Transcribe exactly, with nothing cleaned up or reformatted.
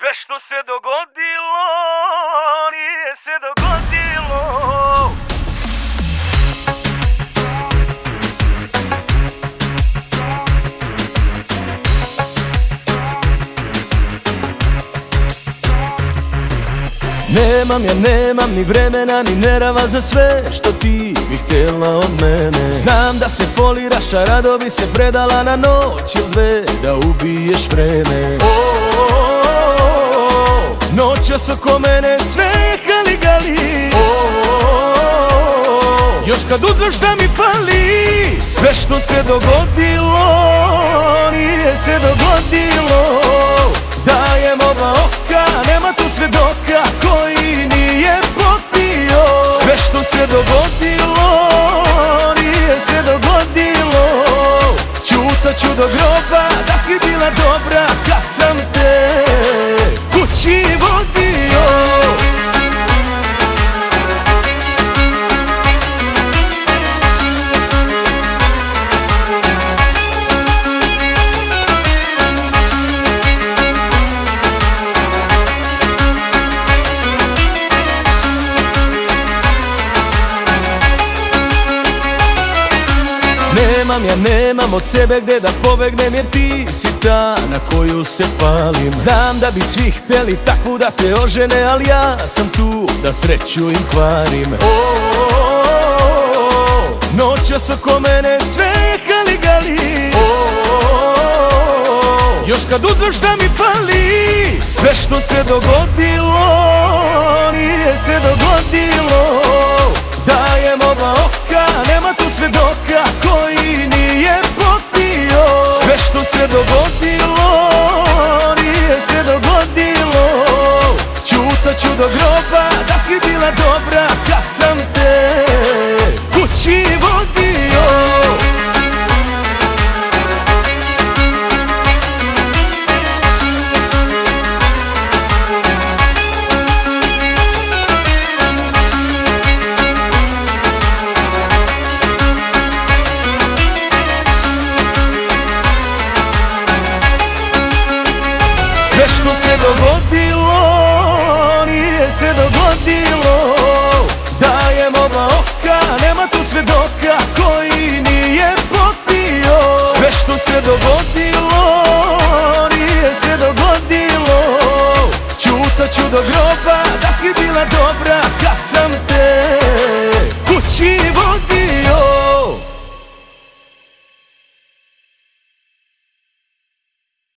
Sve što se dogodilo, nije se dogodilo. Nemam ja, nemam ni vremena, ni nerava za sve što ti bi htjela od mene. Znam da se foliraš, a rado bi se predala na noć ili dve da ubiješ vreme. oh, oh, oh, Noćas oko mene sve je haligali. oh, oh, oh, Još kad uzmeš da mi fali, sve što se dogodilo, nije se dogodilo. Dajem oba oka, nema tu svedoka koji nije popio. Sve što se dogodilo, nije se dogodilo. Ćutat ću do groba da si bila dobra kad sam te kući vodio. Nemam ja, nemam od sebe gde da pobegnem, jer ti si ta na koju se palim. Znam da bi svi hteli takvu da te ožene, ali ja sam tu da sreću im kvarim. oh, oh, oh, Noćas oko mene sve je haligali. oh, oh, oh, Još kad uzmeš da mi fali, sve što se dogodilo, nije se dogodilo. Dajem oba oka, nema tu svedoka koji nije popio. Sve što se dogodilo, nije se dogodilo. Ćutat ću do groba da si bila dobra kad sam te kući vodio. Sve što se dogodilo, nije se dogodilo. Dajem oba oka, nema tu svedoka koji nije popio. Sve što se dogodilo